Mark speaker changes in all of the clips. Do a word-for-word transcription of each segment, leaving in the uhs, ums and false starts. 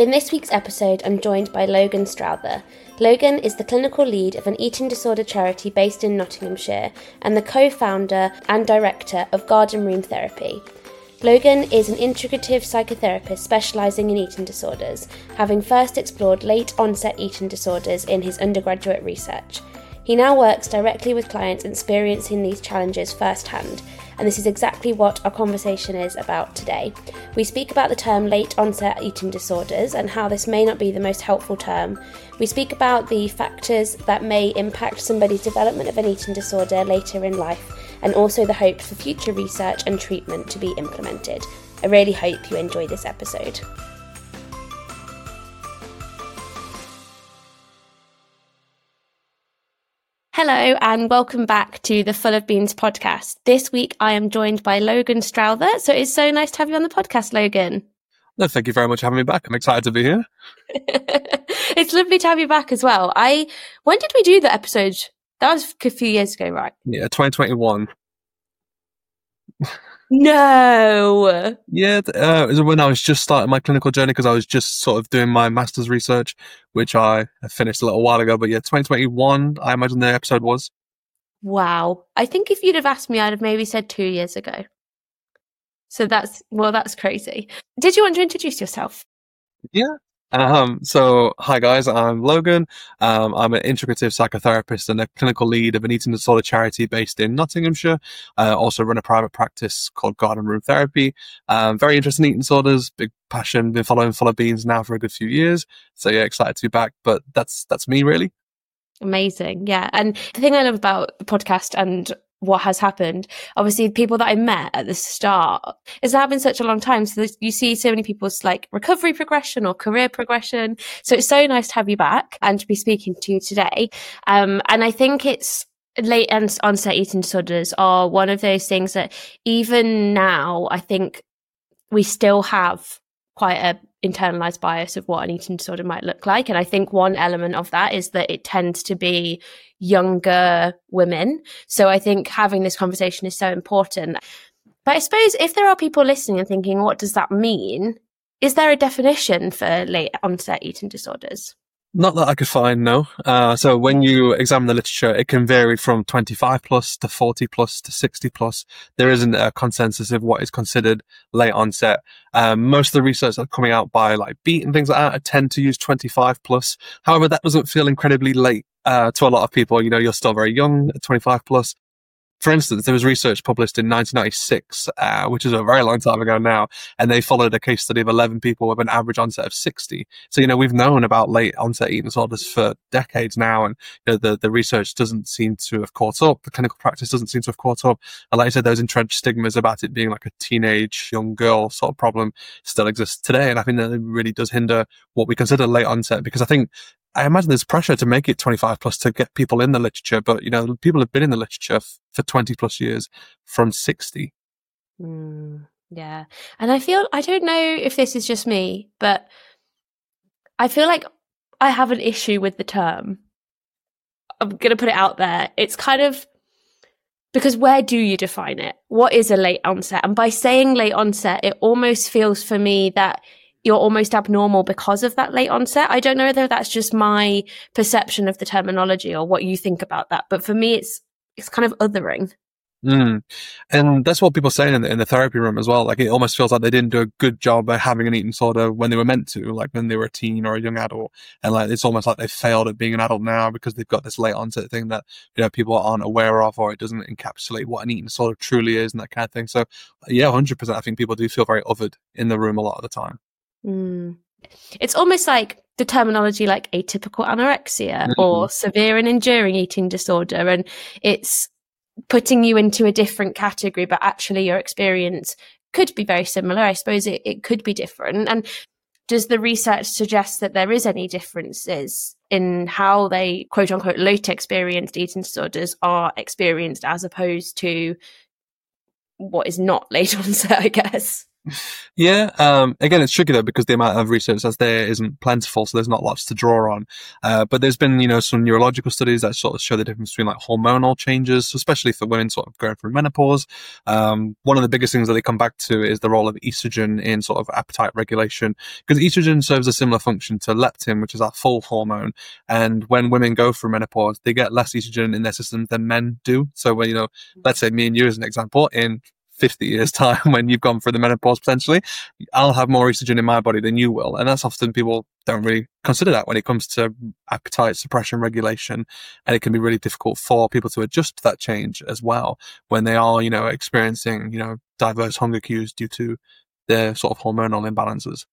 Speaker 1: In this week's episode, I'm joined by Logan Strowther. Logan is the clinical lead of an eating disorder charity based in Nottinghamshire and the co-founder and director of Garden Room Therapy. Logan is an integrative psychotherapist specialising in eating disorders, having first explored late-onset eating disorders in his undergraduate research. He now works directly with clients experiencing these challenges firsthand, and this is exactly what our conversation is about today. We speak about the term late-onset eating disorders and how this may not be the most helpful term. We speak about the factors that may impact somebody's development of an eating disorder later in life, and also the hopes for future research and treatment to be implemented. I really hope you enjoy this episode. Hello and welcome back to the Full of Beans podcast. This week I am joined by Logan Strowther, so it's so nice to have you on the podcast, Logan.
Speaker 2: No, thank you very much for having me back. I'm excited to be here.
Speaker 1: It's lovely to have you back as well. I when did we do the episode? That was a few years ago, right?
Speaker 2: Yeah, twenty twenty-one.
Speaker 1: No.
Speaker 2: Yeah, uh, it was when I was just starting my clinical journey because I was just sort of doing my master's research, which I finished a little while ago. But yeah, twenty twenty-one, I imagine the episode was.
Speaker 1: Wow. I think if you'd have asked me, I'd have maybe said two years ago. So that's, well, that's crazy. Did you want to introduce yourself?
Speaker 2: Yeah. Um, so, hi guys, I'm Logan. Um, I'm an integrative psychotherapist and a clinical lead of an eating disorder charity based in Nottinghamshire. I also run a private practice called Garden Room Therapy. Um, very interested in eating disorders, big passion, been following Full of Beans now for a good few years. So yeah, excited to be back, but that's, that's me really.
Speaker 1: Amazing. Yeah. And the thing I love about the podcast and what has happened, obviously people that I met at the start, it's now been such a long time. So you see so many people's like recovery progression or career progression. So it's so nice to have you back and to be speaking to you today. Um, and I think it's late onset eating disorders are one of those things that even now, I think we still have quite a internalized bias of what an eating disorder might look like. And I think one element of that is that it tends to be younger women. So I think having this conversation is so important. But I suppose if there are people listening and thinking, what does that mean? Is there a definition for late onset eating disorders?
Speaker 2: Not that I could find, no. Uh, so when you examine the literature, it can vary from twenty-five plus to forty plus to sixty plus. There isn't a consensus of what is considered late onset. Um, most of the research that's coming out by like Beat and things like that tend to use twenty-five plus. However, that doesn't feel incredibly late uh, to a lot of people. You know, you're still very young at twenty-five plus. For instance, there was research published in nineteen ninety-six, uh, which is a very long time ago now, and they followed a case study of eleven people with an average onset of sixty. So, you know, we've known about late onset eating disorders for decades now, and you know, the, the research doesn't seem to have caught up. The clinical practice doesn't seem to have caught up. And like I said, those entrenched stigmas about it being like a teenage young girl sort of problem still exists today. And I think that it really does hinder what we consider late onset, because I think I imagine there's pressure to make it twenty-five plus to get people in the literature, but you know, people have been in the literature f- for twenty plus years from sixty.
Speaker 1: Mm, yeah. And I feel, I don't know if this is just me, but I feel like I have an issue with the term. I'm going to put it out there. It's kind of, because where do you define it? What is a late onset? And by saying late onset, it almost feels for me that you're almost abnormal because of that late onset. I don't know whether that's just my perception of the terminology or what you think about that. But for me, it's it's kind of othering.
Speaker 2: Mm. And that's what people say in the, in the therapy room as well. Like, it almost feels like they didn't do a good job at having an eating disorder when they were meant to, like when they were a teen or a young adult. And like, it's almost like they failed at being an adult now because they've got this late onset thing that, you know, people aren't aware of, or it doesn't encapsulate what an eating disorder truly is and that kind of thing. So yeah, one hundred percent. I think people do feel very othered in the room a lot of the time.
Speaker 1: Mm. It's almost like the terminology like atypical anorexia
Speaker 2: Mm-hmm.
Speaker 1: or severe and enduring eating disorder. And it's putting you into a different category, but actually your experience could be very similar. I suppose it, it could be different. And does the research suggest that there is any differences in how they, quote unquote, late experienced eating disorders are experienced as opposed to what is not late onset, I guess?
Speaker 2: Yeah, um, again, it's tricky though because the amount of research that's there isn't plentiful, so there's not lots to draw on. Uh, but there's been, you know, some neurological studies that sort of show the difference between like hormonal changes, especially for women sort of going through menopause. Um, one of the biggest things that they come back to is the role of estrogen in sort of appetite regulation, because estrogen serves a similar function to leptin, which is our full hormone. And when women go through menopause, they get less estrogen in their system than men do. So when, you know, let's say me and you as an example, in fifty years time, when you've gone through the menopause potentially, I'll have more estrogen in my body than you will. And that's often people don't really consider that when it comes to appetite suppression regulation. And it can be really difficult for people to adjust to that change as well when they are, you know, experiencing, you know, diverse hunger cues due to their sort of hormonal imbalances.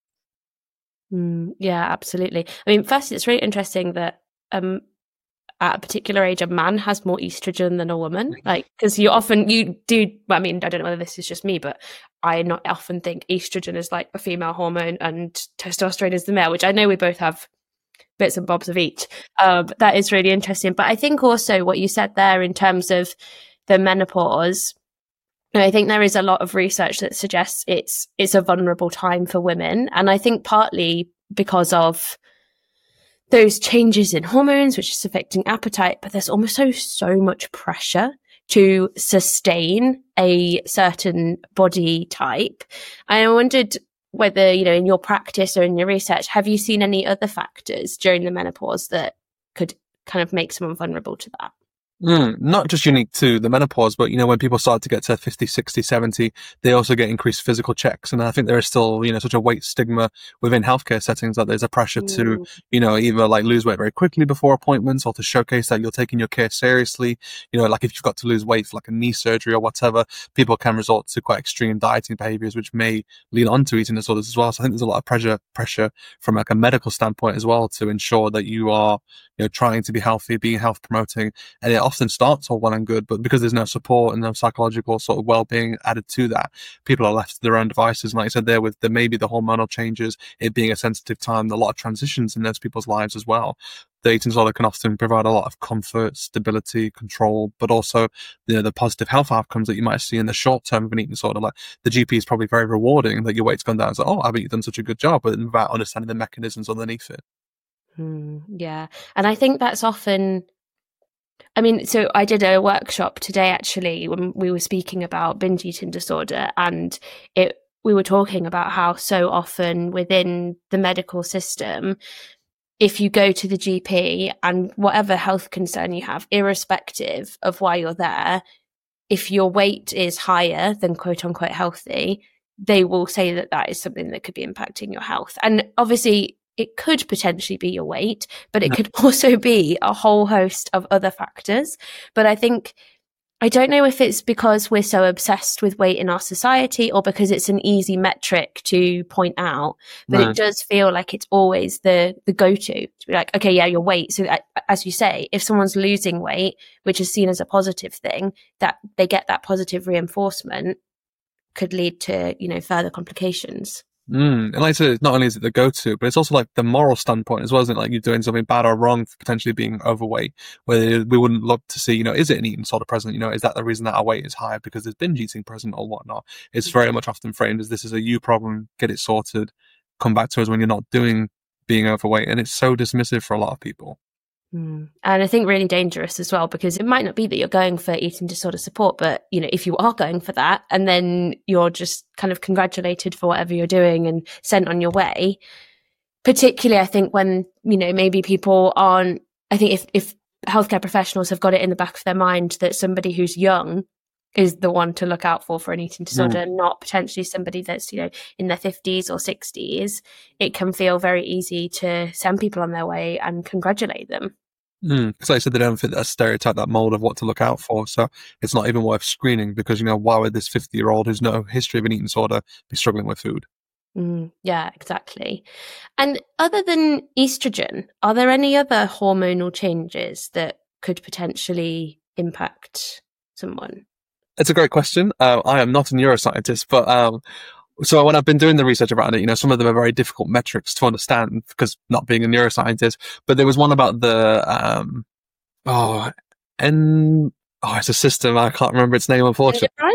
Speaker 1: Mm, yeah, absolutely. I mean, firstly, it's really interesting that um at a particular age, a man has more estrogen than a woman. Like, because you often, you do, I mean, I don't know whether this is just me, but I not often think estrogen is like a female hormone and testosterone is the male, which I know we both have bits and bobs of each. Um, but that is really interesting. But I think also what you said there in terms of the menopause, you know, I think there is a lot of research that suggests it's it's a vulnerable time for women. And I think partly because of those changes in hormones, which is affecting appetite, but there's almost so, so much pressure to sustain a certain body type. And I wondered whether, you know, in your practice or in your research, have you seen any other factors during the menopause that could kind of make someone vulnerable to that?
Speaker 2: Mm, not just unique to the menopause, but, you know, when people start to get to fifty, sixty, seventy, they also get increased physical checks. And I think there is still, you know, such a weight stigma within healthcare settings that there's a pressure mm. to, you know, either like lose weight very quickly before appointments or to showcase that you're taking your care seriously. You know, like if you've got to lose weight for like a knee surgery or whatever, people can resort to quite extreme dieting behaviors, which may lead on to eating disorders as well. So I think there's a lot of pressure, pressure from like a medical standpoint as well to ensure that you are, you know, trying to be healthy, being health promoting. And it often starts all well and good, but because there's no support and no psychological sort of well-being added to that, people are left to their own devices. And like I said there, with the maybe the hormonal changes, it being a sensitive time, a lot of transitions in those people's lives as well. The eating disorder can often provide a lot of comfort, stability, control, but also, you know, the positive health outcomes that you might see in the short term of an eating disorder. Like the G P is probably very rewarding that your weight's gone down. It's like, oh, I bet you've done such a good job, but without understanding the mechanisms underneath it.
Speaker 1: Mm, yeah. And I think that's often, I mean, so I did a workshop today, actually, when we were speaking about binge eating disorder, and it, we were talking about how so often within the medical system, if you go to the G P and whatever health concern you have, irrespective of why you're there, if your weight is higher than quote unquote healthy, they will say that that is something that could be impacting your health. And obviously, it could potentially be your weight, but it could also be a whole host of other factors. But I think, I don't know if it's because we're so obsessed with weight in our society or because it's an easy metric to point out, but no. It does feel like it's always the the go-to, to be like, okay, yeah, your weight. So as you say, if someone's losing weight, which is seen as a positive thing, that they get that positive reinforcement could lead to, you know, further complications.
Speaker 2: Mm. And like I said, not only is it the go-to, but it's also like the moral standpoint as well, isn't it? Like you're doing something bad or wrong for potentially being overweight, where we wouldn't look to see, you know, is it an eating disorder present? You know, is that the reason that our weight is high because there's binge eating present or whatnot? It's very much often framed as this is a you problem, get it sorted, come back to us when you're not doing being overweight. And it's so dismissive for a lot of people.
Speaker 1: Mm. And I think really dangerous as well, because it might not be that you're going for eating disorder support, but, you know, if you are going for that and then you're just kind of congratulated for whatever you're doing and sent on your way, particularly I think when, you know, maybe people aren't, I think if, if healthcare professionals have got it in the back of their mind that somebody who's young is the one to look out for for an eating disorder, mm. not potentially somebody that's, you know, in their fifties or sixties, it can feel very easy to send people on their way and congratulate them.
Speaker 2: Because mm. like I said, they don't fit that stereotype, that mold of what to look out for. So it's not even worth screening because, you know, why would this fifty-year-old who's no history of an eating disorder be struggling with food?
Speaker 1: Mm, yeah, exactly. And other than estrogen, are there any other hormonal changes that could potentially impact someone?
Speaker 2: It's a great question. Uh, I am not a neuroscientist, but um, so when I've been doing the research around it, you know, some of them are very difficult metrics to understand because not being a neuroscientist. But there was one about the um, oh, and oh, it's a system I can't remember its name, unfortunately.
Speaker 1: Endocrine?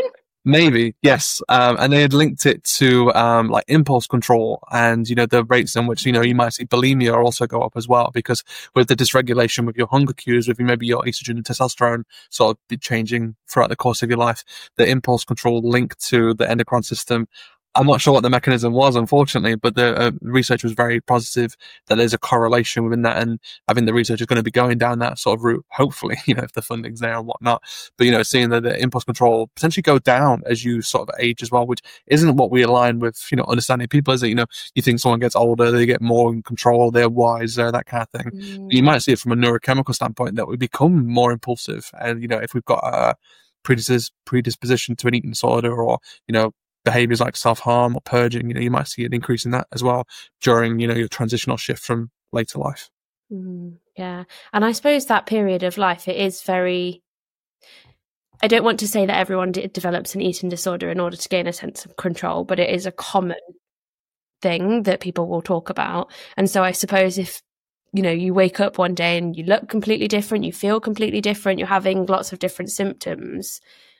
Speaker 2: Maybe, yes. Um, and they had linked it to, um, like impulse control and, you know, the rates in which, you know, you might see bulimia also go up as well, because with the dysregulation with your hunger cues, with maybe your estrogen and testosterone sort of be changing throughout the course of your life, the impulse control linked to the endocrine system. I'm not sure what the mechanism was, unfortunately, but the uh, research was very positive that there's a correlation within that. And I think the research is going to be going down that sort of route, hopefully, you know, if the funding's there and whatnot. But, you know, seeing that the impulse control potentially go down as you sort of age as well, which isn't what we align with, you know, understanding people, is it? You know, you think someone gets older, they get more in control, they're wiser, that kind of thing.
Speaker 1: Mm.
Speaker 2: You might see it from a neurochemical standpoint that we become more impulsive. And, you know, if we've got a predis- predisposition to an eating disorder, or, you know, behaviors like self-harm or purging, you know, you might see an increase in that as well during, you know, your transitional shift from later life.
Speaker 1: Mm, yeah. And I suppose that period of life, it is very, I don't want to say that everyone d- develops an eating disorder in order to gain a sense of control, but it is a common thing that people will talk about. And so I suppose if, you know, you wake up one day and you look completely different, you feel completely different, you're having lots of different symptoms,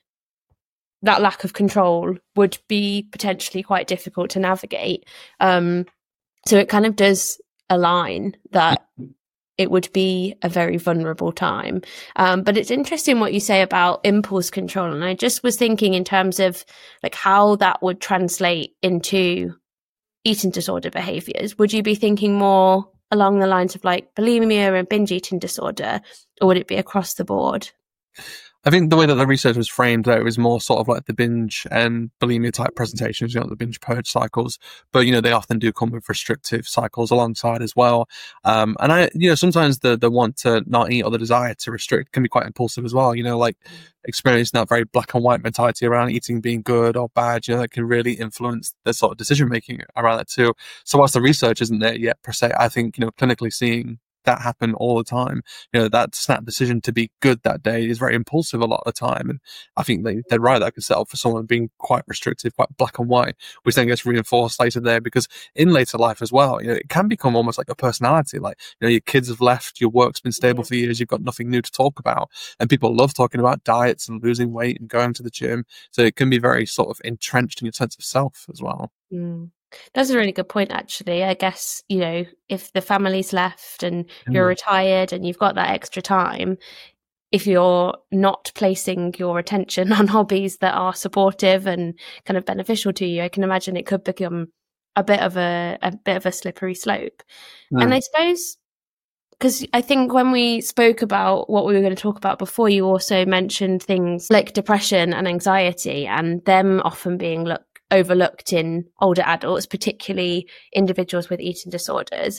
Speaker 1: that lack of control would be potentially quite difficult to navigate. Um, so it kind of does align that it would be a very vulnerable time. Um, but it's interesting what you say about impulse control. And I just was thinking in terms of like how that would translate into eating disorder behaviors. Would you be thinking more along the lines of like bulimia and binge eating disorder, or would it be across the board?
Speaker 2: I think the way that the research was framed there was more sort of like the binge and bulimia type presentations, you know, the binge purge cycles. But, you know, they often do come with restrictive cycles alongside as well. Um, and I, you know, sometimes the, the want to not eat or the desire to restrict can be quite impulsive as well. You know, like experiencing that very black and white mentality around eating being good or bad, you know, that can really influence the sort of decision making around that too. So whilst the research isn't there yet per se, I think, you know, clinically seeing that happen all the time, you know, that snap decision to be good that day is very impulsive a lot of the time. And I think they, they're right, that could set up for someone being quite restrictive, quite black and white, which then gets reinforced later there, because in later life as well, you know, it can become almost like a personality. Like, you know, your kids have left, your work's been stable for years, you've got nothing new to talk about, and people love talking about diets and losing weight and going to the gym. So it can be very sort of entrenched in your sense of self as well.
Speaker 1: Mm. That's a really good point, actually. I guess, you know, if the family's left and you're
Speaker 2: Mm.
Speaker 1: retired and you've got that extra time, if you're not placing your attention on hobbies that are supportive and kind of beneficial to you, I can imagine it could become a bit of a, a bit of a slippery slope.
Speaker 2: Mm.
Speaker 1: And I suppose, because I think when we spoke about what we were going to talk about before, you also mentioned things like depression and anxiety, and them often being looked overlooked in older adults, particularly individuals with eating disorders.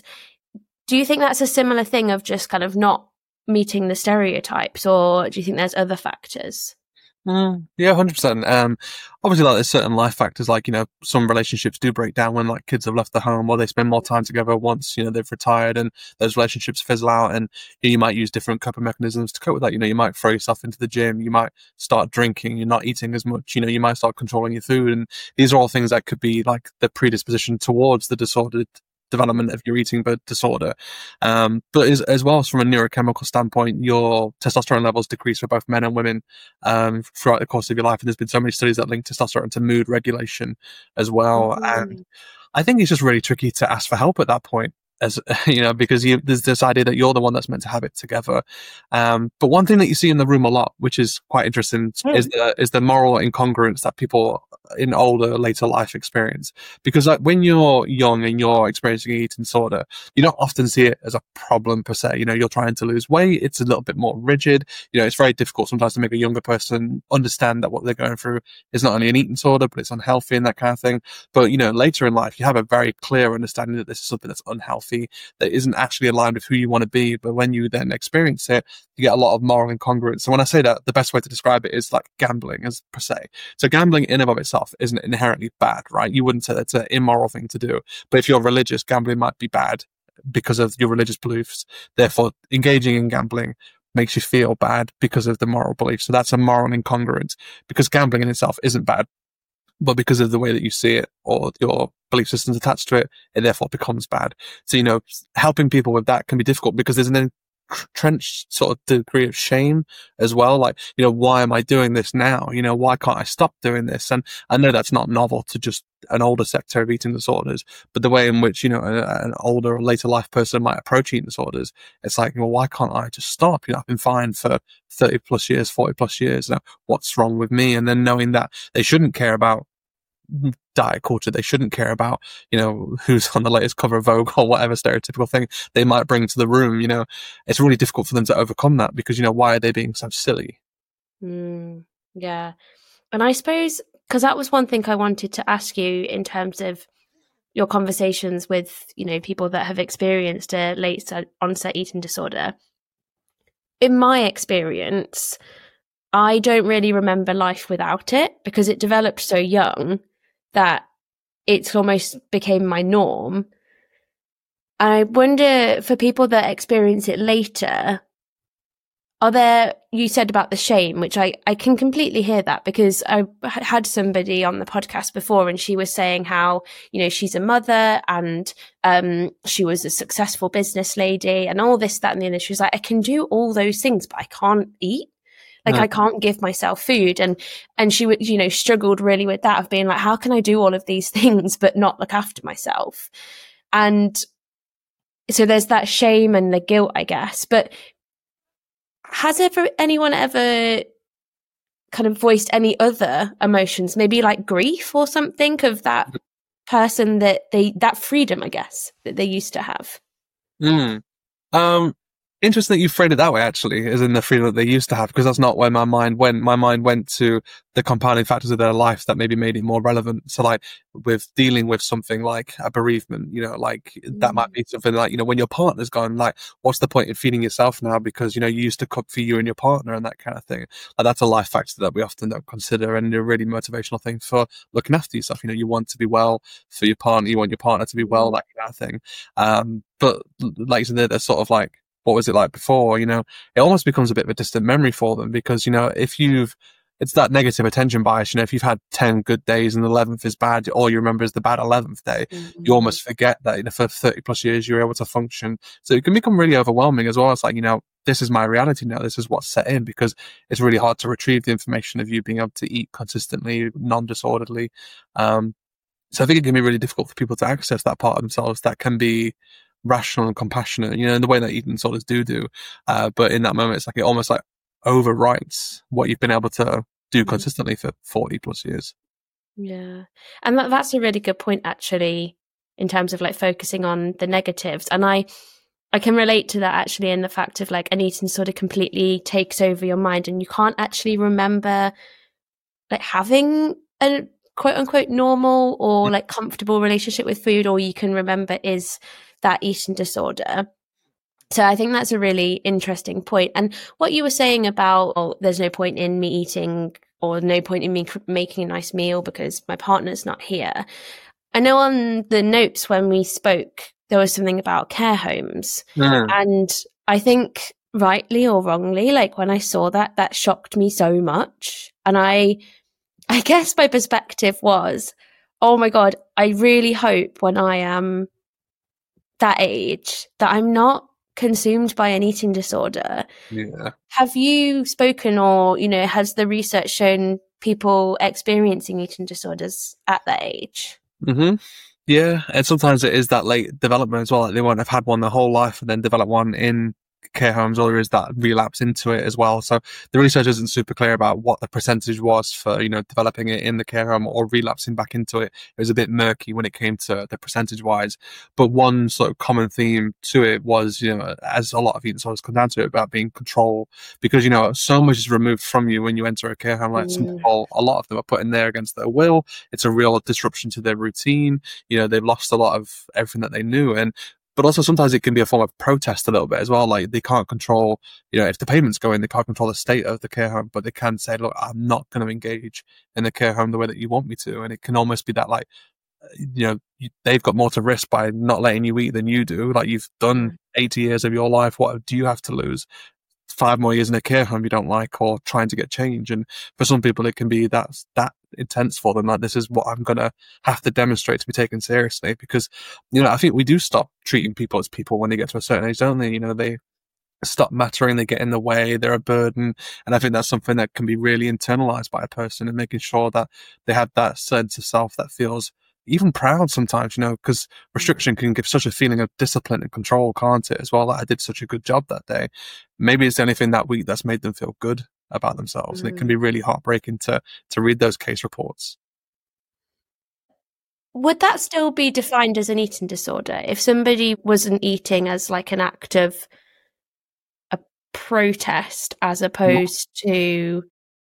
Speaker 1: Do you think that's a similar thing of just kind of not meeting the stereotypes, or do you think there's other factors?
Speaker 2: Mm, yeah, one hundred percent. Um, obviously, like there's certain life factors, like, you know, some relationships do break down when like kids have left the home, or they spend more time together once, you know, they've retired, and those relationships fizzle out, and you, know, you might use different coping mechanisms to cope with that. You know, you might throw yourself into the gym, you might start drinking, you're not eating as much, you know, you might start controlling your food, and these are all things that could be like the predisposition towards the disordered development of your eating but disorder. Um, but as, as well as from a neurochemical standpoint, your testosterone levels decrease for both men and women um, throughout the course of your life. And there's been so many studies that link testosterone to mood regulation as well. Mm-hmm. And I think it's just really tricky to ask for help at that point. As you know, because you, there's this idea that you're the one that's meant to have it together. Um, but one thing that you see in the room a lot, which is quite interesting, mm. is the is the moral incongruence that people in older, later life experience. Because like when you're young and you're experiencing an eating disorder, you don't often see it as a problem per se. You know, you're trying to lose weight; it's a little bit more rigid. You know, it's very difficult sometimes to make a younger person understand that what they're going through is not only an eating disorder, but it's unhealthy and that kind of thing. But you know, later in life, you have a very clear understanding that this is something that's unhealthy, that isn't actually aligned with who you want to be. But when you then experience it, you get a lot of moral incongruence. So when I say that, the best way to describe it is like gambling as per se. So gambling in and of itself isn't inherently bad, right? You wouldn't say that's an immoral thing to do. But if you're religious, gambling might be bad because of your religious beliefs. Therefore, engaging in gambling makes you feel bad because of the moral belief. So that's a moral incongruence, because gambling in itself isn't bad, but because of the way that you see it or your belief systems attached to it, it therefore becomes bad. So, you know, helping people with that can be difficult because there's an trenched sort of degree of shame as well. Like, you know, why am I doing this now? You know, why can't I stop doing this? And I know that's not novel to just an older sector of eating disorders, but the way in which, you know, a, an older or later life person might approach eating disorders, it's like, well, why can't I just stop? You know, I've been fine for thirty plus years, forty plus years now. What's wrong with me? And then knowing that they shouldn't care about diet culture, they shouldn't care about, you know, who's on the latest cover of Vogue or whatever stereotypical thing they might bring to the room. You know, it's really difficult for them to overcome that because, you know, why are they being so silly?
Speaker 1: Mm, yeah. And I suppose, because that was one thing I wanted to ask you in terms of your conversations with, you know, people that have experienced a late onset eating disorder. In my experience, I don't really remember life without it because it developed so young that it's almost became my norm. I wonder, for people that experience it later, are there, you said about the shame, which I, I can completely hear that because I had somebody on the podcast before and she was saying how, you know, she's a mother and um, she was a successful business lady and all this, that, and the other. She was like, I can do all those things, but I can't eat. Like, no. I can't give myself food. And, and she would, you know, struggled really with that of being like, how can I do all of these things, but not look after myself? And so there's that shame and the guilt, I guess. But has ever anyone ever kind of voiced any other emotions, maybe like grief or something of that person that they, that freedom, I guess, that they used to have?
Speaker 2: Mm. Um, Interesting that you framed it that way, actually, as in the freedom that they used to have, because that's not where my mind went. My mind went to the compounding factors of their life that maybe made it more relevant. So, like, with dealing with something like a bereavement, you know, like mm. that might be something like, you know, when your partner's gone, like, what's the point in feeding yourself now? Because, you know, you used to cook for you and your partner and that kind of thing. Like, that's a life factor that we often don't consider and a really motivational thing for looking after yourself. You know, you want to be well for your partner, you want your partner to be well, that kind of thing. Um, but like you said, they're, they're sort of like, what was it like before? You know, it almost becomes a bit of a distant memory for them because, you know, if you've, it's that negative attention bias, you know, if you've had ten good days and the eleventh is bad, all you remember is the bad eleventh day, mm-hmm. you almost forget that, you know, for thirty plus years, you're able to function. So it can become really overwhelming as well. It's like, you know, this is my reality now. This is what's set in because it's really hard to retrieve the information of you being able to eat consistently, non-disorderly. Um, so I think it can be really difficult for people to access that part of themselves that can be rational and compassionate, you know, in the way that eating disorders do do. Uh, but in that moment, it's like it almost like overwrites what you've been able to do consistently for forty plus years.
Speaker 1: Yeah. And that, that's a really good point, actually, in terms of like focusing on the negatives. And I, I can relate to that actually in the fact of like an eating disorder completely takes over your mind and you can't actually remember like having a quote unquote normal or like comfortable relationship with food, all you can remember is that eating disorder. So I think that's a really interesting point. And what you were saying about, oh, there's no point in me eating or no point in me cr- making a nice meal because my partner's not here. I know on the notes when we spoke, there was something about care homes. Mm. And I think rightly or wrongly, like when I saw that, that shocked me so much. And I, I guess my perspective was, oh my God, I really hope when I am that age that I'm not consumed by an eating disorder.
Speaker 2: Yeah.
Speaker 1: Have you spoken or, you know, has the research shown people experiencing eating disorders at that age?
Speaker 2: Mm-hmm. Yeah. And sometimes it is that late development as well. Like they won't have had one their whole life and then develop one in care homes, or there is that relapse into it as well. So the research isn't super clear about what the percentage was for, you know, developing it in the care home or relapsing back into it. It was a bit murky when it came to the percentage wise. But one sort of common theme to it was, you know, as a lot of eating disorders come down to it, about being control, because, you know, so much is removed from you when you enter a care home. Like mm. some people, a lot of them are put in there against their will. It's a real disruption to their routine. You know, they've lost a lot of everything that they knew. And But also sometimes it can be a form of protest a little bit as well. Like they can't control, you know, if the payments go in, they can't control the state of the care home, but they can say, look, I'm not going to engage in the care home the way that you want me to. And it can almost be that like, you know, you, they've got more to risk by not letting you eat than you do. Like you've done eighty years of your life. What do you have to lose? Five more years in a care home you don't like, or trying to get change. And for some people, it can be that, that intense for them. Like this is what I'm going to have to demonstrate to be taken seriously, because, you know, I think we do stop treating people as people when they get to a certain age, don't they? You know, they, stop mattering, they get in the way, they're a burden. And I think that's something that can be really internalized by a person, and making sure that they have that sense of self that feels even proud sometimes, you know, because restriction can give such a feeling of discipline and control, can't it, as well? That I did such a good job that day. Maybe it's the only thing that week that's made them feel good about themselves. Mm. And it can be really heartbreaking to, to read those case reports.
Speaker 1: Would that still be defined as an eating disorder? If somebody wasn't eating as like an act of a protest as opposed no. to...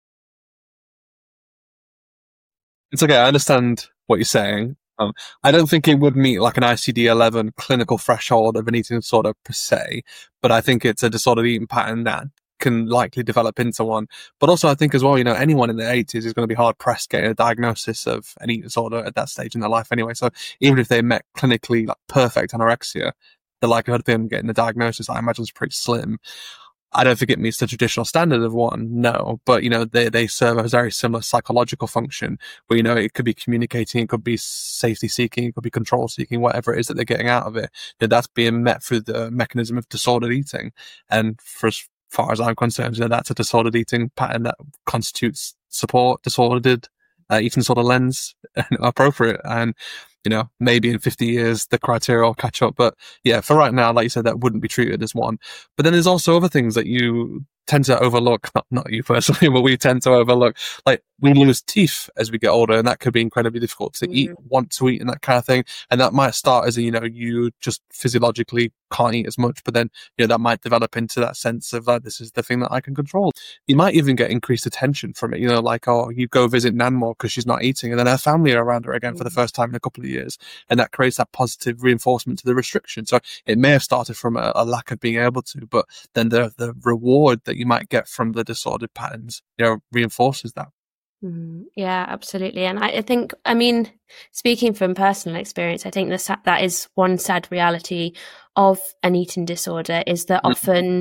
Speaker 2: It's okay, I understand what you're saying. Um, I don't think it would meet like an I C D eleven clinical threshold of an eating disorder per se, but I think it's a disordered eating pattern that can likely develop into one. But also I think as well, you know, anyone in their eighties is going to be hard pressed getting a diagnosis of an eating disorder at that stage in their life anyway. So even if they met clinically like perfect anorexia, the likelihood of them getting the diagnosis, I imagine, is pretty slim. I don't think it meets the traditional standard of one, no, but, you know, they, they serve a very similar psychological function where, you know, it could be communicating, it could be safety seeking, it could be control seeking, whatever it is that they're getting out of it. You know, that's being met through the mechanism of disordered eating. And for as far as I'm concerned, you know, that's a disordered eating pattern that constitutes support disordered uh, eating disorder lens appropriate. And, you know, maybe in fifty years, the criteria will catch up. But yeah, for right now, like you said, that wouldn't be treated as one. But then there's also other things that you tend to overlook, not, not you personally, but we tend to overlook. Like, we lose teeth as we get older, and that could be incredibly difficult to mm-hmm. eat, want to eat, and that kind of thing. And that might start as a, you know, you just physiologically can't eat as much, but then, you know, that might develop into that sense of like, this is the thing that I can control. You might even get increased attention from it, you know, like, oh, you go visit Nan more because she's not eating, and then her family are around her again mm-hmm. for the first time in a couple of years. And that creates that positive reinforcement to the restriction. So it may have started from a, a lack of being able to, but then the, the reward that you might get from the disordered patterns, you know, reinforces that.
Speaker 1: Mm, yeah, absolutely. And I, I think, I mean, speaking from personal experience, I think the, that is one sad reality of an eating disorder, is that mm. often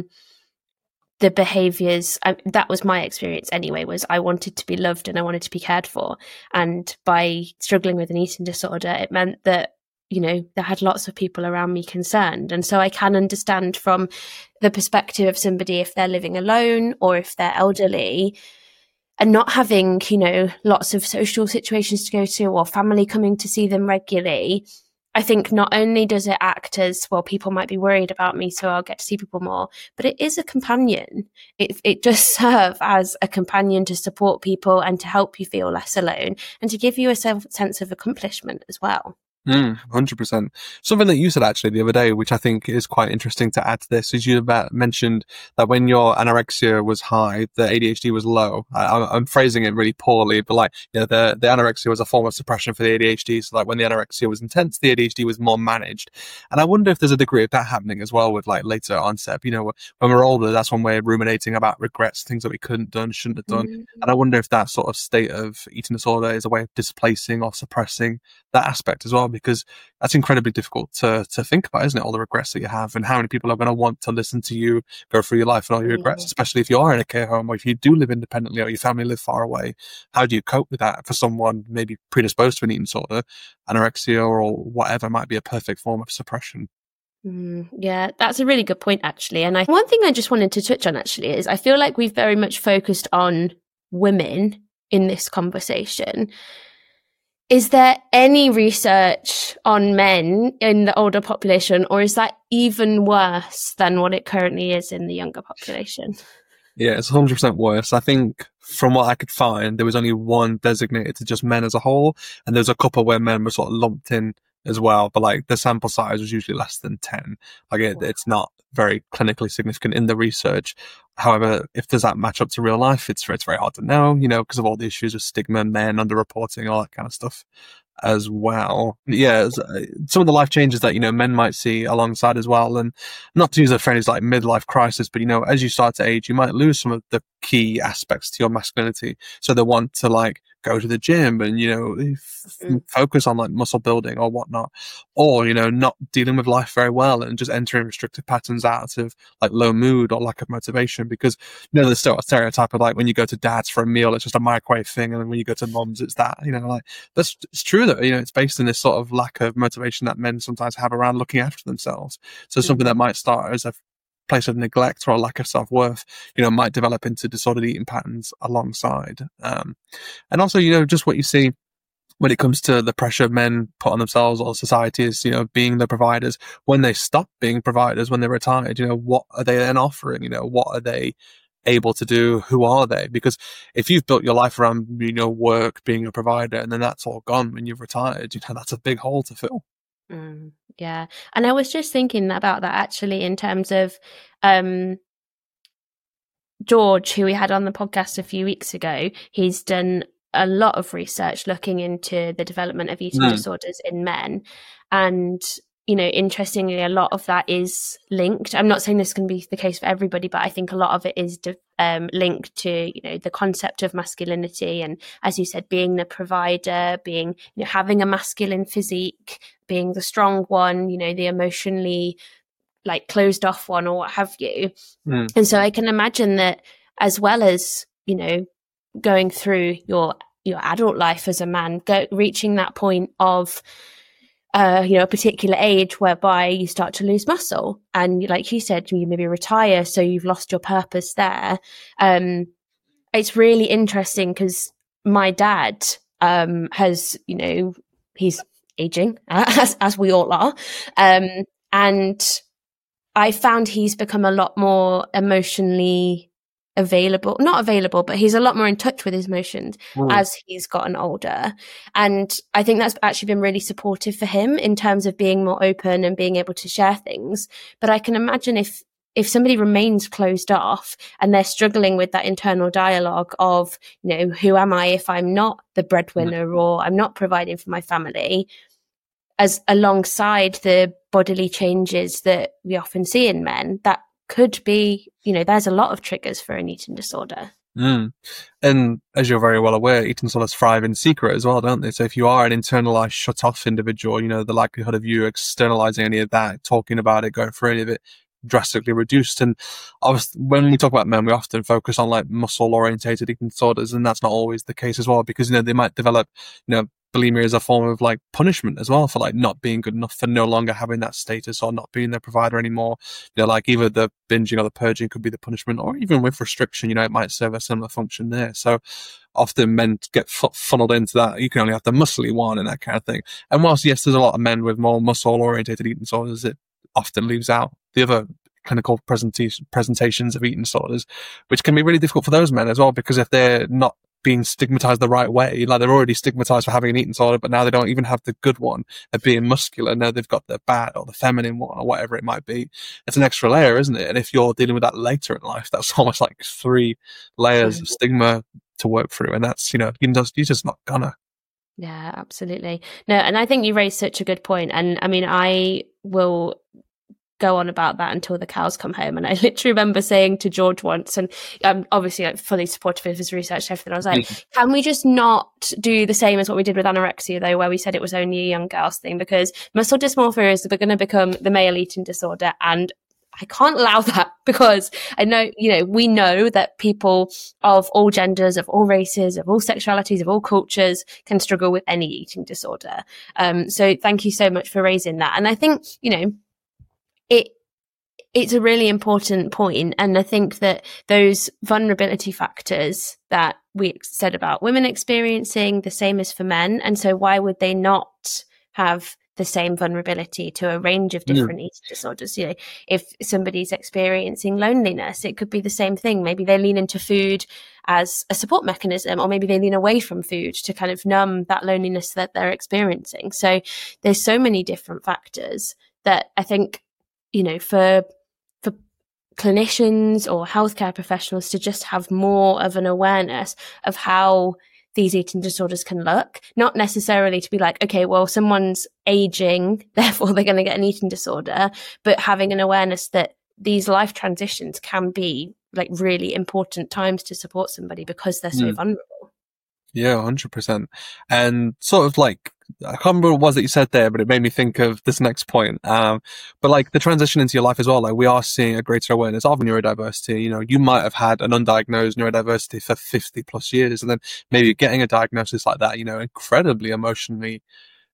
Speaker 1: the behaviors, I, that was my experience anyway, was I wanted to be loved and I wanted to be cared for. And by struggling with an eating disorder, it meant that, you know, there had lots of people around me concerned. And so I can understand from the perspective of somebody, if they're living alone or if they're elderly, and not having, you know, lots of social situations to go to or family coming to see them regularly, I think not only does it act as, well, people might be worried about me, so I'll get to see people more, but it is a companion. It, it does serve as a companion to support people and to help you feel less alone and to give you a sense of accomplishment as well.
Speaker 2: Mm, one hundred percent. Something that you said actually the other day, which I think is quite interesting to add to this, is you mentioned that when your anorexia was high, the A D H D was low. I, I'm phrasing it really poorly, but like, you know, the, the anorexia was a form of suppression for the A D H D. So like when the anorexia was intense, the A D H D was more managed. And I wonder if there's a degree of that happening as well with like later onset. You know, when we're older, that's when we're ruminating about regrets, things that we couldn't done, shouldn't have done. Mm-hmm. And I wonder if that sort of state of eating disorder is a way of displacing or suppressing that aspect as well, because that's incredibly difficult to to think about, isn't it? All the regrets that you have, and how many people are going to want to listen to you go through your life and all your regrets, especially if you are in a care home or if you do live independently or your family live far away. How do you cope with that? For someone maybe predisposed to an eating disorder, anorexia or whatever might be a perfect form of suppression.
Speaker 1: Mm, yeah, that's a really good point, actually. And I, one thing I just wanted to touch on, actually, is I feel like we've very much focused on women in this conversation. Is there any research on men in the older population, or is that even worse than what it currently is in the younger population?
Speaker 2: Yeah, it's one hundred percent worse. I think from what I could find, there was only one designated to just men as a whole, and there's a couple where men were sort of lumped in as well, but like the sample size was usually less than ten. Like it, it's not very clinically significant in the research. However, if does that match up to real life, it's, it's very hard to know, you know, because of all the issues with stigma, men, underreporting, all that kind of stuff as well. Yeah, some of the life changes that, you know, men might see alongside as well. And not to use a phrase like midlife crisis, but, you know, as you start to age, you might lose some of the key aspects to your masculinity. So they want to like go to the gym and, you know, f- mm. focus on like muscle building or whatnot, or, you know, not dealing with life very well and just entering restrictive patterns out of like low mood or lack of motivation. Because, you know, there's still a stereotype of like when you go to dad's for a meal, it's just a microwave thing. And then when you go to mom's, it's that, you know, like that's, it's true that, you know, it's based on this sort of lack of motivation that men sometimes have around looking after themselves. So mm. something that might start as a place of neglect or a lack of self-worth, you know, might develop into disordered eating patterns alongside. Um, and also, you know, just what you see when it comes to the pressure men put on themselves or society is, you know, being the providers. When they stop being providers, when they're retired, you know, what are they then offering? You know, what are they able to do? Who are they? Because if you've built your life around, you know, work, being a provider, and then that's all gone when you've retired, you know, that's a big hole to fill.
Speaker 1: Mm, yeah. And I was just thinking about that actually in terms of um, George, who we had on the podcast a few weeks ago. He's done a lot of research looking into the development of eating mm. disorders in men. And, you know, interestingly, a lot of that is linked. I'm not saying this can be the case for everybody, but I think a lot of it is de- um, linked to, you know, the concept of masculinity. And as you said, being the provider, being, you know, having a masculine physique, being the strong one, you know, the emotionally like closed off one or what have you. Mm. And so I can imagine that as well as, you know, going through your your adult life as a man, go, reaching that point of uh, you know, a particular age whereby you start to lose muscle, and like you said, you maybe retire, so you've lost your purpose there. Um, it's really interesting because my dad um, has, you know, he's aging as as we all are, um, and I found he's become a lot more emotionally available, not available, but he's a lot more in touch with his emotions mm. as he's gotten older. And I think that's actually been really supportive for him in terms of being more open and being able to share things. But I can imagine if, if somebody remains closed off and they're struggling with that internal dialogue of, you know, who am I if I'm not the breadwinner mm. or I'm not providing for my family, as alongside the bodily changes that we often see in men, that could be, you know, there's a lot of triggers for an eating disorder.
Speaker 2: Mm. And as you're very well aware, eating disorders thrive in secret as well, don't they? So if you are an internalized, shut off individual, you know, the likelihood of you externalizing any of that, talking about it, going through any of it, drastically reduced. And obviously, when we talk about men, we often focus on like muscle orientated eating disorders, and that's not always the case as well, because, you know, they might develop, you know, bulimia is a form of like punishment as well for like not being good enough, for no longer having that status or not being their provider anymore. You know, like either the binging or the purging could be the punishment, or even with restriction, you know, it might serve a similar function there. So often men get f- funneled into that. You can only have the muscly one and that kind of thing. And whilst, yes, there's a lot of men with more muscle orientated eating disorders, it often leaves out the other clinical presentation, presentations of eating disorders, which can be really difficult for those men as well, because if they're not being stigmatized the right way, like they're already stigmatized for having an eating disorder, but now they don't even have the good one of being muscular. Now they've got the bad or the feminine one or whatever it might be. It's an extra layer, isn't it? And if you're dealing with that later in life, that's almost like three layers of stigma to work through. And that's, you know, you're just, you're just not gonna.
Speaker 1: Yeah, absolutely. No, and I think you raised such a good point. And I mean, I will go on about that until the cows come home. And I literally remember saying to George once, and I'm obviously like fully supportive of his research and everything, I was like, mm-hmm. can we just not do the same as what we did with anorexia though, where we said it was only a young girl's thing, because muscle dysmorphia is going to become the male eating disorder, and I can't allow that, because I know, you know, we know that people of all genders, of all races, of all sexualities, of all cultures can struggle with any eating disorder. Um, so thank you so much for raising that. And I think, you know, it it's a really important point. And I think that those vulnerability factors that we said about women experiencing, the same as for men. And so why would they not have the same vulnerability to a range of different yeah. eating disorders? You know, if somebody's experiencing loneliness, it could be the same thing. Maybe they lean into food as a support mechanism, or maybe they lean away from food to kind of numb that loneliness that they're experiencing. So there's so many different factors that I think, you know, for for clinicians or healthcare professionals to just have more of an awareness of how these eating disorders can look, not necessarily to be like, okay, well, someone's aging, therefore they're going to get an eating disorder, but having an awareness that these life transitions can be like really important times to support somebody because they're so mm. vulnerable.
Speaker 2: Yeah, one hundred percent. And sort of like, I can't remember what it was that you said there, but it made me think of this next point. Um, but like the transition into your life as well, like we are seeing a greater awareness of neurodiversity. You know, you might have had an undiagnosed neurodiversity for fifty plus years, and then maybe getting a diagnosis like that, you know, incredibly emotionally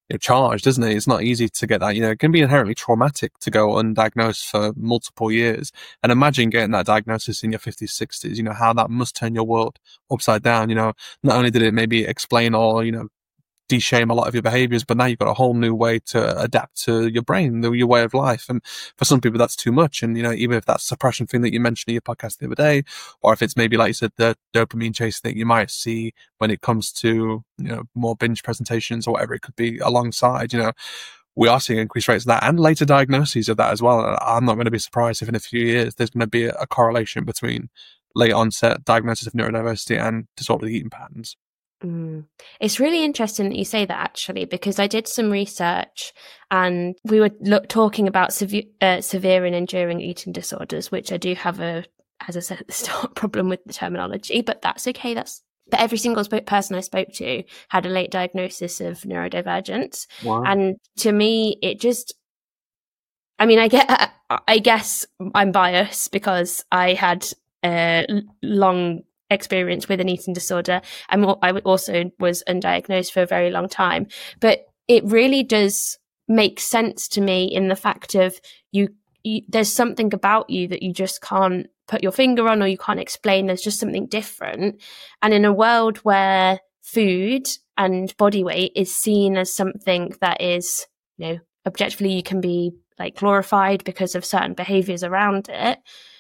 Speaker 2: you know, charged, isn't it? It's not easy to get that. You know, it can be inherently traumatic to go undiagnosed for multiple years. And imagine getting that diagnosis in your fifties, sixties, you know, how that must turn your world upside down. You know, not only did it maybe explain or, you know, de-shame a lot of your behaviors, but now you've got a whole new way to adapt to your brain, the, your way of life. And for some people, that's too much. And, you know, even if that suppression thing that you mentioned in your podcast the other day, or if it's maybe, like you said, the dopamine chase thing you might see when it comes to, you know, more binge presentations or whatever it could be alongside, you know, we are seeing increased rates of that and later diagnoses of that as well. And I'm not going to be surprised if in a few years there's going to be a, a correlation between late onset diagnosis of neurodiversity and disordered eating patterns.
Speaker 1: Mm. It's really interesting that you say that, actually, because I did some research and we were look, talking about severe, uh, severe and enduring eating disorders, which I do have a, as I said at the start, problem with the terminology, but that's okay. That's but every single sp- person I spoke to had a late diagnosis of neurodivergence.
Speaker 2: Wow.
Speaker 1: And to me, it just, I mean, I get, I guess I'm biased because I had a long experience with an eating disorder. I'm, I also was undiagnosed for a very long time, but it really does make sense to me in the fact of you, you there's something about you that you just can't put your finger on or you can't explain. There's just something different. And in a world where food and body weight is seen as something that is, you know, objectively you can be like glorified because of certain behaviors around it,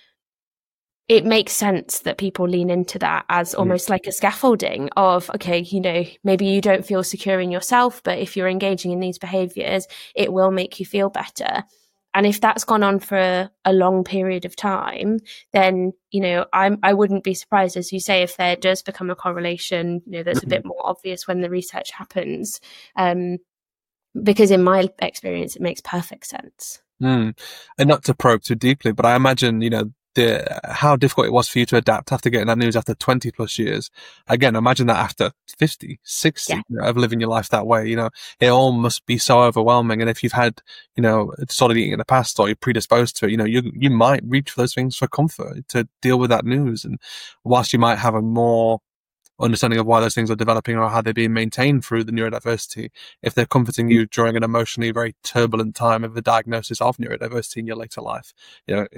Speaker 1: it makes sense that people lean into that as almost like a scaffolding of, okay, you know, maybe you don't feel secure in yourself, but if you're engaging in these behaviors, it will make you feel better. And if that's gone on for a long period of time, then, you know, I'm, I wouldn't be surprised, as you say, if there does become a correlation, you know, that's a bit more obvious when the research happens. Um, because in my experience, it makes perfect sense.
Speaker 2: Mm. And not to probe too deeply, but I imagine, you know, the, how difficult it was for you to adapt after getting that news after twenty plus years. Again, imagine that after fifty, sixty, yeah. you know, of living your life that way, you know, it all must be so overwhelming. And if you've had, you know, disordered eating in the past or you're predisposed to it, you know, you, you might reach for those things for comfort to deal with that news. And whilst you might have a more understanding of why those things are developing or how they're being maintained through the neurodiversity, if they're comforting you during an emotionally very turbulent time of the diagnosis of neurodiversity in your later life, you know,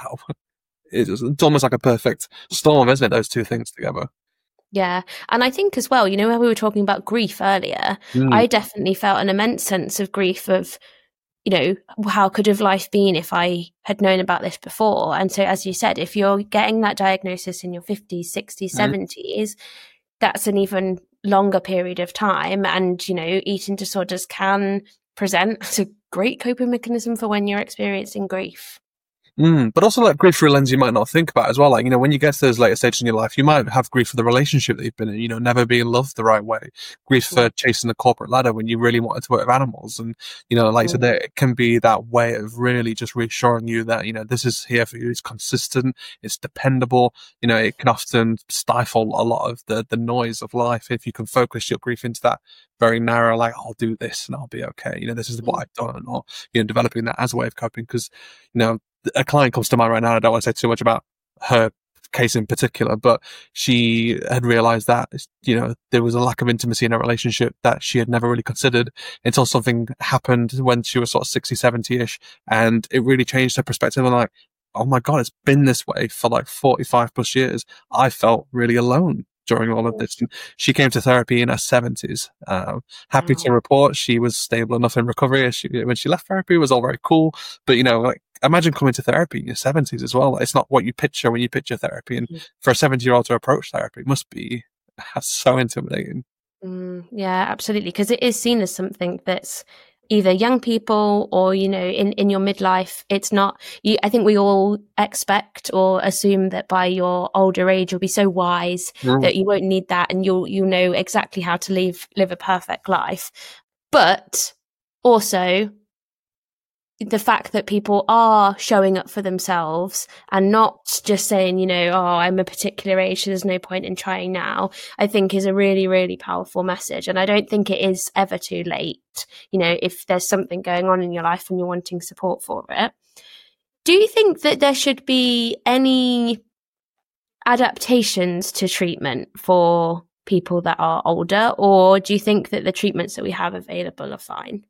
Speaker 2: it's, it's almost like a perfect storm, isn't it? Those two things together.
Speaker 1: Yeah. And I think as well, you know, when we were talking about grief earlier, mm. I definitely felt an immense sense of grief of, you know, how could have life been if I had known about this before? And so, as you said, if you're getting that diagnosis in your fifties, sixties, mm. seventies, that's an even longer period of time. And, you know, eating disorders can present as a great coping mechanism for when you're experiencing grief.
Speaker 2: Mm, but also like grief through a lens you might not think about as well. Like, you know, when you get to those later stages in your life, you might have grief for the relationship that you've been in, you know, never being loved the right way, grief for chasing the corporate ladder when you really wanted to work with animals. And, you know, like I said, it can be that way of really just reassuring you that, you know, this is here for you. It's consistent. It's dependable. You know, it can often stifle a lot of the, the noise of life if you can focus your grief into that very narrow, like, I'll do this and I'll be okay. You know, this is what I've done, or, you know, developing that as a way of coping. Because, you know, a client comes to mind right now. I don't want to say too much about her case in particular, but she had realized that, you know, there was a lack of intimacy in her relationship that she had never really considered until something happened when she was sort of sixty, seventy-ish. And it really changed her perspective. And like, oh my God, it's been this way for like forty-five plus years. I felt really alone during all of this. And she came to therapy in her seventies. Um, happy wow. to report she was stable enough in recovery. She, when she left therapy, it was all very cool. But, you know, like, imagine coming to therapy in your seventies as well. It's not what you picture when you picture therapy. And for a seventy-year-old to approach therapy, it must be so intimidating.
Speaker 1: Mm, yeah, absolutely. Because it is seen as something that's either young people or, you know, in, in your midlife. It's not, you, I think we all expect or assume that by your older age, you'll be so wise mm. that you won't need that and you'll, you'll know exactly how to live, live a perfect life. But also, the fact that people are showing up for themselves and not just saying, you know, oh, I'm a particular age, so there's no point in trying now, I think is a really, really powerful message. And I don't think it is ever too late, you know, if there's something going on in your life and you're wanting support for it. Do you think that there should be any adaptations to treatment for people that are older, or do you think that the treatments that we have available are fine?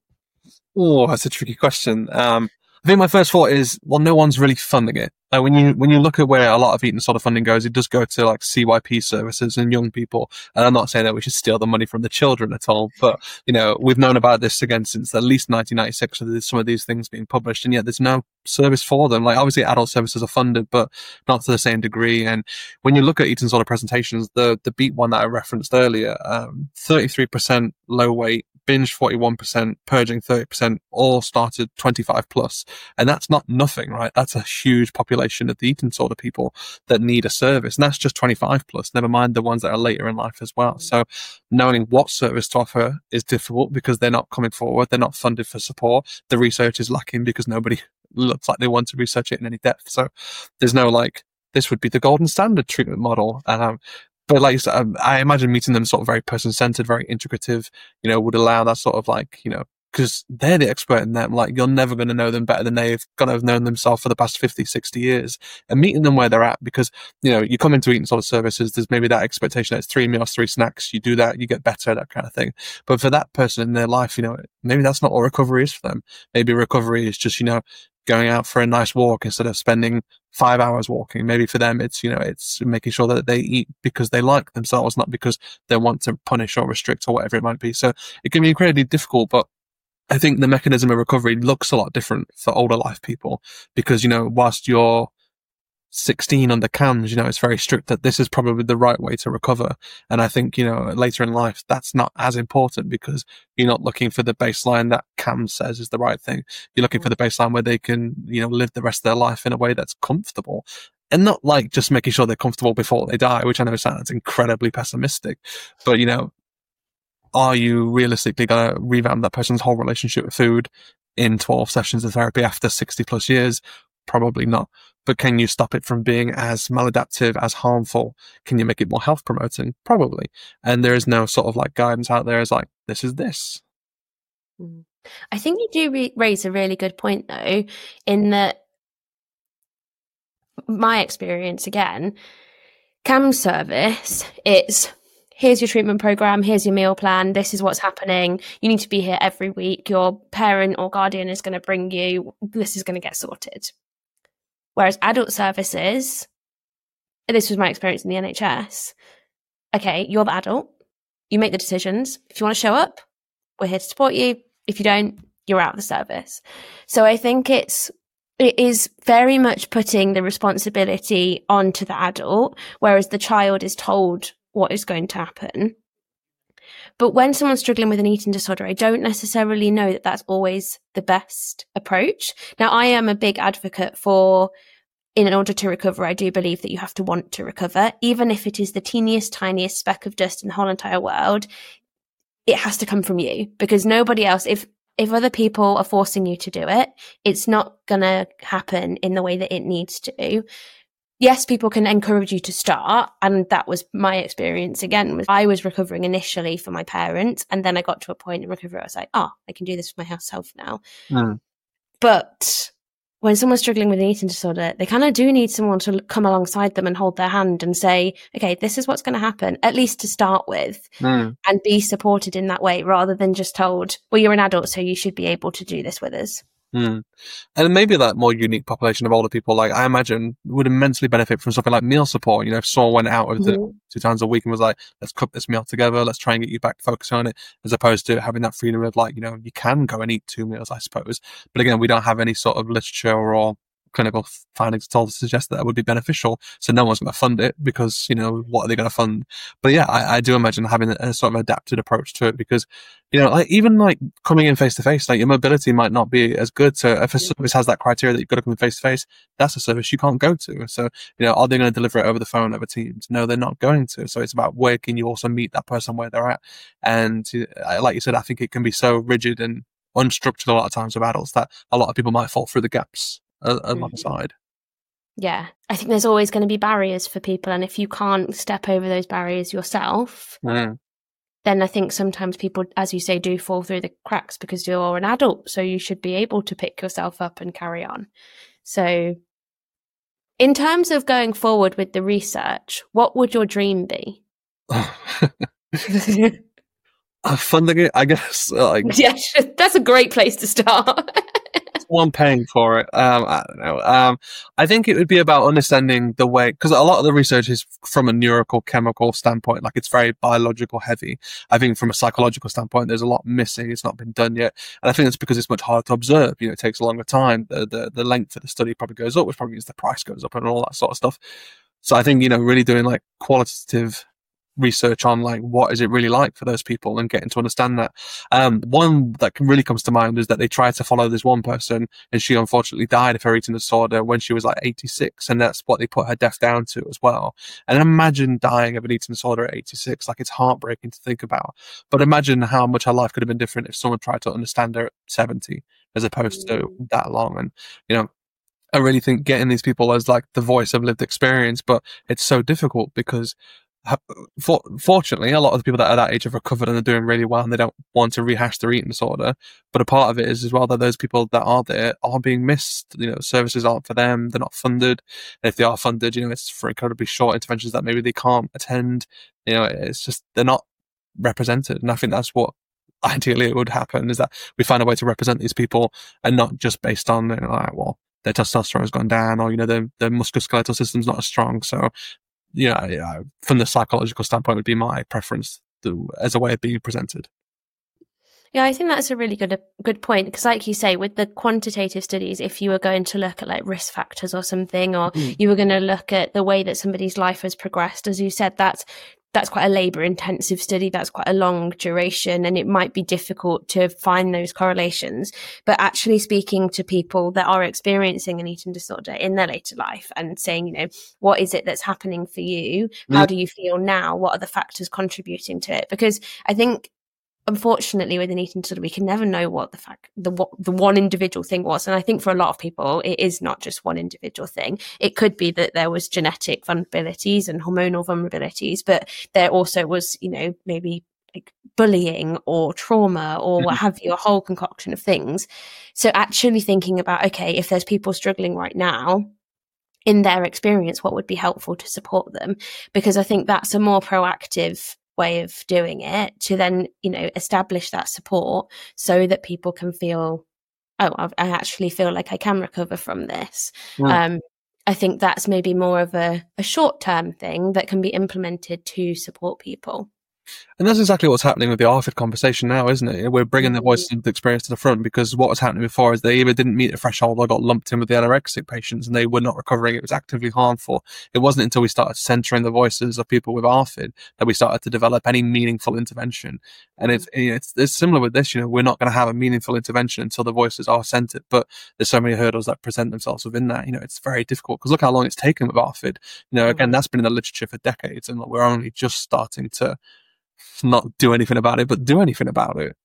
Speaker 2: Oh, that's a tricky question. Um, I think my first thought is, well, no one's really funding it. Like when you when you look at where a lot of eating disorder funding goes, it does go to like C Y P services and young people. And I'm not saying that we should steal the money from the children at all, but you know, we've known about this again since at least nineteen ninety-six. So there's some of these things being published, and yet there's no service for them. Like obviously, adult services are funded, but not to the same degree. And when you look at eating disorder presentations, the the Beat one that I referenced earlier, um, thirty-three percent low weight, binge forty-one percent, purging thirty percent, all started twenty-five plus. And that's not nothing, right? That's a huge population of the eating disorder people that need a service. And that's just twenty-five plus, never mind the ones that are later in life as well. So knowing what service to offer is difficult because they're not coming forward. They're not funded for support. The research is lacking because nobody looks like they want to research it in any depth. So there's no like, this would be the golden standard treatment model. Um, But like um, I imagine meeting them sort of very person-centered, very integrative, you know, would allow that sort of like, you know, because they're the expert in them. Like you're never going to know them better than they've got to have known themselves for the past fifty, sixty years, and meeting them where they're at, because, you know, you come into eating sort of services, there's maybe that expectation that it's three meals, three snacks. You do that, you get better, that kind of thing. But for that person in their life, you know, maybe that's not what recovery is for them. Maybe recovery is just, you know, going out for a nice walk instead of spending five hours walking. Maybe for them, it's, you know, it's making sure that they eat because they like themselves, not because they want to punish or restrict or whatever it might be. So it can be incredibly difficult, but I think the mechanism of recovery looks a lot different for older life people because, you know, whilst you're sixteen under C A M S, you know, it's very strict that this is probably the right way to recover. And I think, you know, later in life, that's not as important because you're not looking for the baseline that C A M S says is the right thing. You're looking for the baseline where they can, you know, live the rest of their life in a way that's comfortable. And not like just making sure they're comfortable before they die, which I know sounds incredibly pessimistic. But, you know, are you realistically going to revamp that person's whole relationship with food in twelve sessions of therapy after sixty plus years? Probably not. But can you stop it from being as maladaptive, as harmful? Can you make it more health promoting? Probably. And there is no sort of like guidance out there as like, this is this.
Speaker 1: I think you do re- raise a really good point though, in that my experience again, C A M S service, it's here's your treatment program, here's your meal plan, this is what's happening, you need to be here every week, your parent or guardian is going to bring you, this is going to get sorted. Whereas adult services, this was my experience in the N H S, okay, you're the adult, you make the decisions, if you want to show up, we're here to support you, if you don't, you're out of the service. So I think it's it is very much putting the responsibility onto the adult, whereas the child is told what is going to happen. But when someone's struggling with an eating disorder, I don't necessarily know that that's always the best approach. Now, I am a big advocate for, in order to recover, I do believe that you have to want to recover, even if it is the teeniest, tiniest speck of dust in the whole entire world. It has to come from you, because nobody else, if if other people are forcing you to do it, it's not going to happen in the way that it needs to. Yes, people can encourage you to start. And that was my experience again. Was I was recovering initially for my parents. And then I got to a point in recovery where I was like, oh, I can do this for myself now. Mm. But when someone's struggling with an eating disorder, they kind of do need someone to come alongside them and hold their hand and say, okay, this is what's going to happen, at least to start with, mm. and be supported in that way, rather than just told, well, you're an adult, so you should be able to do this with us.
Speaker 2: Mm. And maybe that more unique population of older people, like I imagine, would immensely benefit from something like meal support. You know, if someone went out of the mm-hmm. two times a week and was like, let's cook this meal together, let's try and get you back focusing on it, as opposed to having that freedom of like, you know, you can go and eat two meals, I suppose. But again, we don't have any sort of literature or clinical findings at all to suggest that, that would be beneficial. So no one's going to fund it because, you know, what are they going to fund? But yeah, I, I do imagine having a, a sort of adapted approach to it because, you know, like even like coming in face to face, like your mobility might not be as good. So if a service has that criteria that you've got to come in face to face, that's a service you can't go to. So, you know, are they going to deliver it over the phone, over Teams? No, they're not going to. So it's about where can you also meet that person where they're at? And like you said, I think it can be so rigid and unstructured a lot of times with adults that a lot of people might fall through the gaps alongside.
Speaker 1: Yeah, I think there's always going to be barriers for people, and if you can't step over those barriers yourself, mm. then I think sometimes people, as you say, do fall through the cracks because you're an adult, so you should be able to pick yourself up and carry on. So in terms of going forward with the research, what would your dream be?
Speaker 2: Uh, funding it, I guess. Like,
Speaker 1: Yeah, that's a great place to start.
Speaker 2: one paying for it. Um, I don't know. Um, I think it would be about understanding the way, because a lot of the research is from a neurochemical standpoint, like it's very biological heavy. I think from a psychological standpoint, there's a lot missing. It's not been done yet. And I think it's because it's much harder to observe. You know, it takes a longer time. The, the, the length of the study probably goes up, which probably means the price goes up and all that sort of stuff. So I think, you know, really doing like qualitative research on like what is it really like for those people and getting to understand that. Um, one that can really comes to mind is that they tried to follow this one person and she unfortunately died of her eating disorder when she was like eighty-six, and that's what they put her death down to as well. And imagine dying of an eating disorder at eighty-six. Like, it's heartbreaking to think about, but imagine how much her life could have been different if someone tried to understand her at seventy as opposed to that long. And you know, I really think getting these people as like the voice of lived experience, but it's so difficult because For, fortunately, a lot of the people that are that age have recovered and are doing really well, and they don't want to rehash their eating disorder. But a part of it is as well that those people that are there are being missed. You know, services aren't for them; they're not funded. And if they are funded, you know, it's for incredibly short interventions that maybe they can't attend. You know, it's just they're not represented, and I think that's what ideally it would happen, is that we find a way to represent these people and not just based on, you know, like, well, their testosterone's gone down, or you know, their their musculoskeletal system's not as strong, so. Yeah, yeah, from the psychological standpoint would be my preference to, as a way of being presented.
Speaker 1: Yeah, I think that's a really good good point, because like you say, with the quantitative studies, if you were going to look at like risk factors or something, or mm. you were going to look at the way that somebody's life has progressed, as you said, that's that's quite a labour intensive study, that's quite a long duration, and it might be difficult to find those correlations. But actually speaking to people that are experiencing an eating disorder in their later life and saying, you know, what is it that's happening for you? How do you feel now? What are the factors contributing to it? Because I think, unfortunately, with an eating disorder, we can never know what the fact, the what the one individual thing was. And I think for a lot of people, it is not just one individual thing. It could be that there was genetic vulnerabilities and hormonal vulnerabilities, but there also was, you know, maybe like bullying or trauma or what have you, a whole concoction of things. So actually thinking about, okay, if there's people struggling right now, in their experience, what would be helpful to support them? Because I think that's a more proactive way of doing it, to then, you know, establish that support so that people can feel, oh, I actually feel like I can recover from this. Yeah. Um, I think that's maybe more of a, a short-term thing that can be implemented to support people.
Speaker 2: And that's exactly what's happening with the ARFID conversation now, isn't it? We're bringing the voices of the experience to the front, because what was happening before is they either didn't meet the threshold or got lumped in with the anorexic patients and they were not recovering. It was actively harmful. It wasn't until we started centering the voices of people with ARFID that we started to develop any meaningful intervention. And it's, it's, it's similar with this, you know, we're not going to have a meaningful intervention until the voices are centered, but there's so many hurdles that present themselves within that. You know, it's very difficult because look how long it's taken with ARFID. You know, again, that's been in the literature for decades, and we're only just starting to not do anything about it, but do anything about it.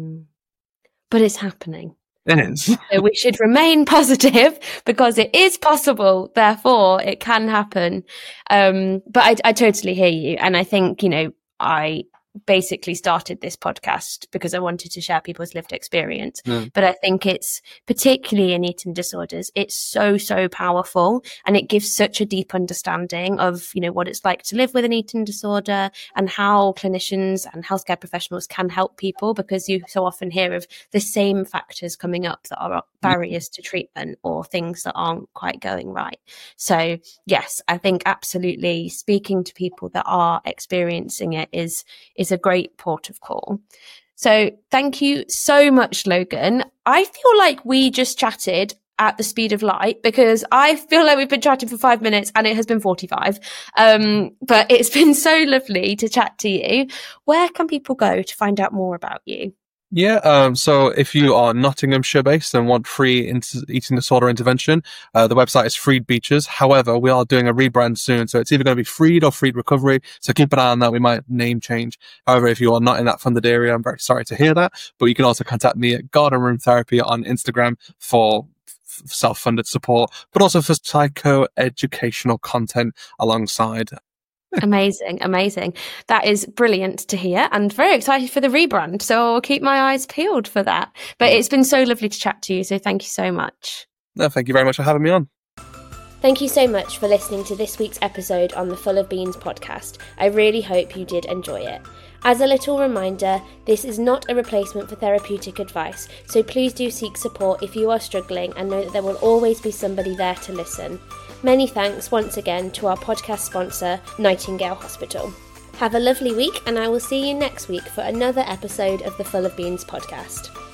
Speaker 1: But it's happening.
Speaker 2: It is.
Speaker 1: So we should remain positive, because it is possible, therefore it can happen. Um, but I, I totally hear you. And I think, you know, I basically started this podcast because I wanted to share people's lived experience. Mm. But I think it's, particularly in eating disorders, it's so, so powerful, and it gives such a deep understanding of, you know, what it's like to live with an eating disorder and how clinicians and healthcare professionals can help people, because you so often hear of the same factors coming up that are barriers to treatment or things that aren't quite going right. So yes, I think absolutely speaking to people that are experiencing it is is a great port of call. So thank you so much, Logan. I feel like we just chatted at the speed of light, because I feel like we've been chatting for five minutes and it has been forty-five. Um, but it's been so lovely to chat to you. Where can people go to find out more about you?
Speaker 2: Yeah, um, so if you are Nottinghamshire based and want free inter- eating disorder intervention, uh, the website is Freed Beaches. However, we are doing a rebrand soon, so it's either going to be Freed or Freed Recovery, so keep an eye on that. We might name change. However, if you are not in that funded area, I'm very sorry to hear that, but you can also contact me at Garden Room Therapy on Instagram for f- self-funded support, but also for psycho-educational content alongside.
Speaker 1: Amazing, amazing. That is brilliant to hear, and very excited for the rebrand. So I'll keep my eyes peeled for that. But it's been so lovely to chat to you. So thank you so much.
Speaker 2: No, thank you very much for having me on.
Speaker 1: Thank you so much for listening to this week's episode on the Full of Beans podcast. I really hope you did enjoy it. As a little reminder, this is not a replacement for therapeutic advice, so please do seek support if you are struggling and know that there will always be somebody there to listen. Many thanks once again to our podcast sponsor, Nightingale Hospital. Have a lovely week, and I will see you next week for another episode of the Full of Beans podcast.